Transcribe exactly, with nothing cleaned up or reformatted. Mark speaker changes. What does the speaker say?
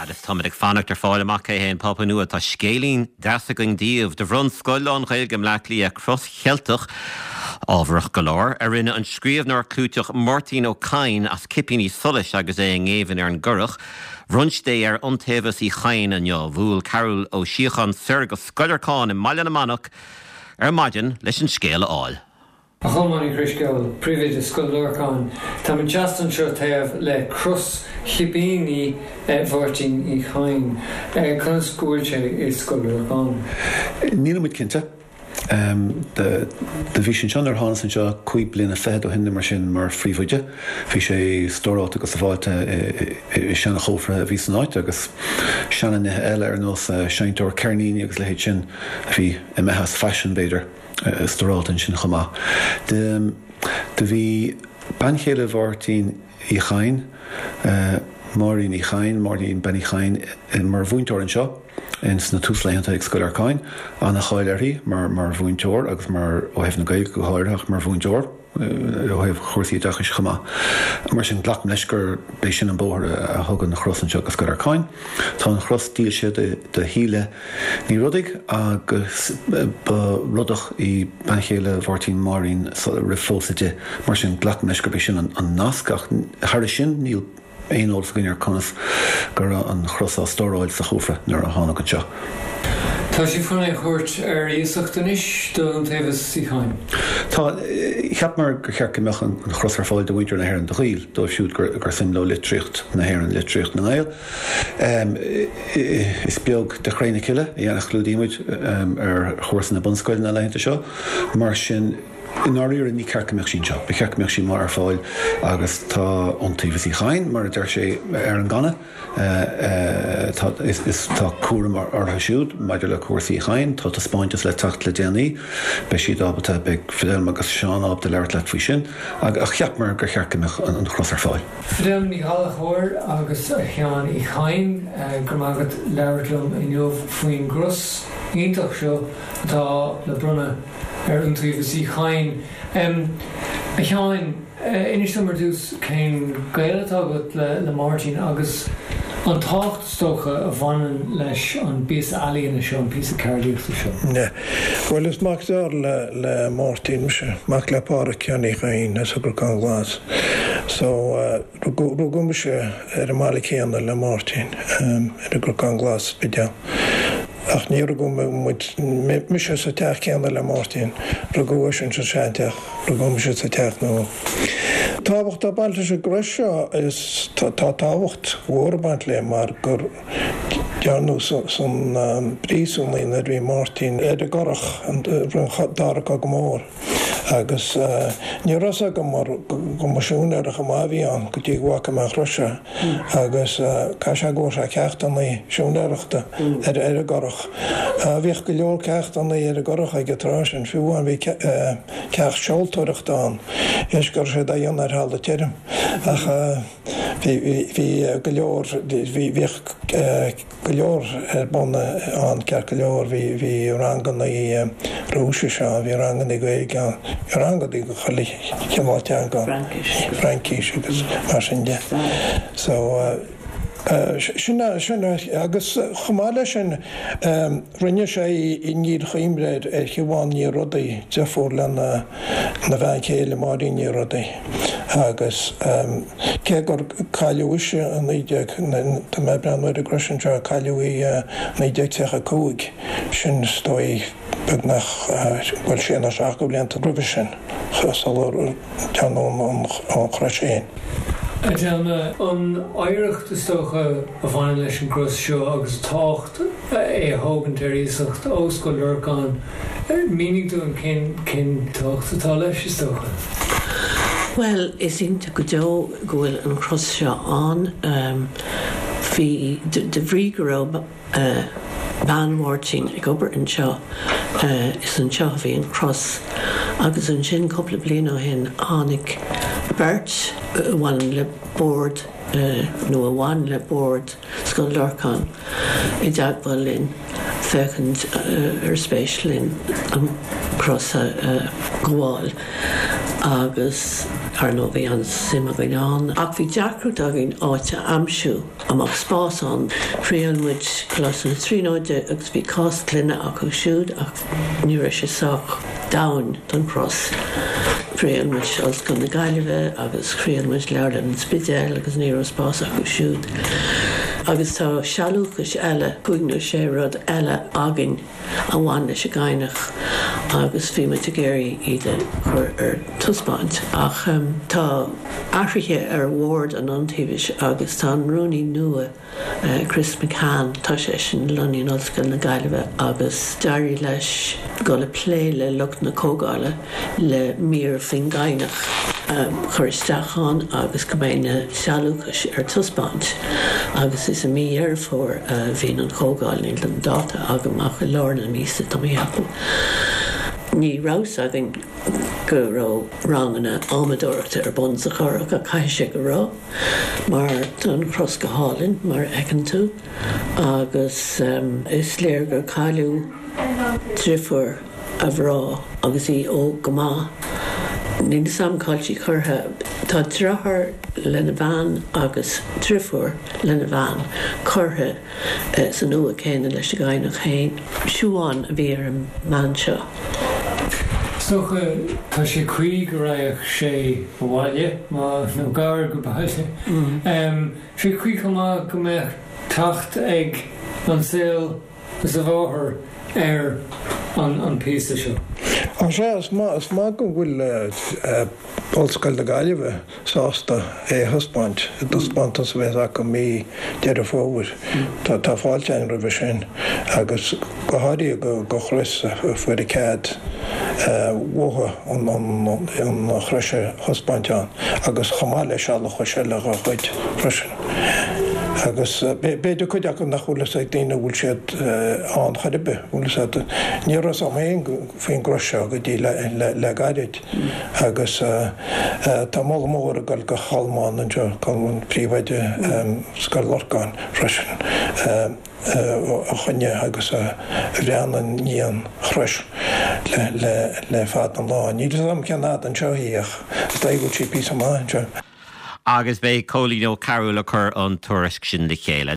Speaker 1: Is táid ag fannacht ar fáil amach é héin Papua Nua tá scélín deasa going díomh de bhrún scoilán chailge mleachlí a cross chealtach ábharach go leor ar rinne an scríomhnar clúteach Martin O'Kine as cipíní solis agus é an éivean ar an gurach. Runch dé ar ontaobhas í chain an jo bhúil Carol ó Síochan Sir go scoilearcáin in Maileanna Manach ar maidin leis an scéal áil.
Speaker 2: A chomani Christgel, privid scoilearcáin, tá man teastan seo taobh le crus chibíní bhirting í chain. Chun scúilte is scoilearcáin.
Speaker 3: Níl muid cinnte. Um, de de bhí sin seanar hána san seo chuig bliana fed ó hinne mar sin mar phríomhide. Bhí sé stóráta agus a bháilte i seanna chófra a bhí san áit agus seanna nithe eile ar nós seintóir cearníní agus le héad sin a bhí i methas fashion beidir stóráta sin chumá. De de bhí banchéile bhhartín í chain, Marín í chain, Marín ben í chain mar bhúinteoir an seo. En sna túsléanta ag scoilearcáin anna cháileirí mar mar bhúinteoir agus mar ó hebh na gaige go háireach mar bhúinteoir ó hebh chóirsaí dachas chumá. Mar sin ghlach leis gur béis sin an bóthir a thugann na chrosan seo go scoilearcáin. Tá an chros díal sé de híle ní rudig agus rudach í banchéile bhhartín Marín riflósaide mar sin ghlach leis gur béis sin an nascach thar sin níl ein old skinner conas gur an chrosa stóráil sa chófra nar a hána go seo.
Speaker 2: Tá sí fanna chuirt ar íosachtanis do an taobhas í chain.
Speaker 3: Tá cheap mar gur chearca meach an chros ar fáil do bhaintear na hÉireann do chiil, dó siúd gur gur sim le litríocht na hÉireann litríocht na Gael. Um, is beag de chréine ciile, i dhéanach clúdímuid um, ar chóras na bunscoil na leinte seo, mar sin in áíir ní cearcameach sin seo, be cearcameach sin mar ar fáil agus tá ontaobhas í chain, mar d sé ar an gana. Is tá cuaram artha siúd, maidir le cuasaí chain, tá tá spáintas le tacht le déanaí, be siad ábata be Fidelm agus Seán áb de leirt le faoi sin, ag a cheap mar gur chearcameach an chros ar fáil.
Speaker 2: Fidelm ní hallachhóir agus cheán í chain, gur mágad leirlumm i neomh faoin gros, ionintach seo tá le brunna ar an taobhas í chain. Um, a cheáin, inis mar dús cén gaeiltá agat le, le Martin agus an tácht stocha a bhanan leis an bís alíonna seo, an bís cairdiachta seo.
Speaker 4: Ne. Well, is mac dar le, le Martin se, mac le pára ceannaí chain as a gur can glas. So, uh, rugum se ar a mála céanna le Martin, um, ar a gur can glas bidea. Ach ní rugum mi se sa teach ceanna le Martin, rugum sin sa seanteach, rugum se sa teach nó. Táhacht a bailta se gras seo is tá táhacht mhórbant le mar gur dearnú san brísúnlainn a bhí Martin ar a gorach an darach a go mór. Agus ní rasa go mar go masisiúnar a go máhíán go dtí bhacha meach roise agus cá se ggóir se ceachtaí siúnaireachta ar ar a gorach. Bhíoh go leor ceachtaí ar a gorach ag trás an fiúháin bhí ceach seoltóireachtáin is gur sé a dhéanaar halda tíirm. Ach bhí go leor bhíoh go leor ar bonna an cear go leor bhí rangan í rúise seo, bhí rangan í gaige Ranga di go chali cemáteanga Frankis agus mar sin de. So sinna sinna agus chamáile sin rinne sé i níor chaimreid ar chiháin ní rudaí defór le na bhean chéile marí ní rudaí. Agus cé gur caiileúise an éideag tá mé breanúir a grosin se caiileúí na éideag techa cúig sin stoi bud nach bhfuil sé na seach go blianta grúbe sin chasáil teanún an chraséin.
Speaker 2: Adéanna, an áireacht is tócha a bhain leis an gros seo agus tácht é thógann ar íosacht ó scoilearcáin. Mínig tú an cin tácht atá leis is tócha?
Speaker 5: Well, is ínta go dó go bhfuil an chros seo an hí de bhrí go raibh ban Martin ag obair an seo is an seo bhí an cross agus an sin coppla bliana hin tháinig beirt bhain le board nó a bhain le board scoilearcáin i dteagháil linn fecond ar spéisial linn an crossa gháil agus ar nó bhí an sim a bhíán. Ach bhí deacrú agin áite amsú amach spásán Frianmuid clas na tríóide agus bhí cás cluine acu siúd ach nuair sé soach dain don cross. Frianmuid os gan na gaiileh agus Frianmuid leir an spidéil agus ní spás acu siúd. Agus tá sealúchas eile chuigú sé rud eile agin a bhaine se gaiinech agus bhí me géirí iad chur ar tuspáint. Ach um, tá áirithe ar Ward an antíbis agus tá runúní nua uh, Chris McCann tá sé sin Lonnaíon Ulscoil na Gaillimhe agus dairí leis go le plé le lucht na cógáile le mír fin gaiinech um, chur isteachán agus go mbeine sealúchas ar tuspáint. Agus is a mí ar fór uh, bhín an cógáil ní an dáta agamach i lárna mísa tá míapal. Ní rás agin go rá rangana ámadúirta ar bun sa chorach a caiise go rá, mar don cross go hálinn mar ecan tú, agus um, is léir gur cáiliú trifur a bhrá agus í ó go má. Ní samcáiltí churtha tá drathar lena bhean agus trifur lena bhean churtha uh, san nua céine leis a gaiinech chéin siúáin a bhí ar an man seo.
Speaker 2: Stocha tá sé chuig go raibh sé bháile má nó gar go bailile. sé chuig go má go mbeadh tacht ag an saoil is a bháthair ar an, an píosa seo.
Speaker 4: An sé is má is má go bhfuil Ulscoil na Gaillimhe sásta é thuspáint. Tuspáint as bheith acu mí dead a fógur. Tá tá fáilte an roimh sin agus go háirí go go chruis fuair i céad bhtha an chruise thuspáinteán agus chomá leis seala chu se le chuid freisin. Agus beidir chuid acu nach bhfuil ag daine bhfuil siad an charibe bhfuil siad ní ras am héon faoin groise go dtí le gaiid agus tá mála mór a gáil go chalmáin an seo chun príomhaide scail lorcáin freisin a chunne agus a bhreanan níon chruis le fad an láin. Ní am ceannád an seoíoch tá go tí pí am an seo.
Speaker 1: Agus bé cólíó carú le chur an tuairisc sin de chéile.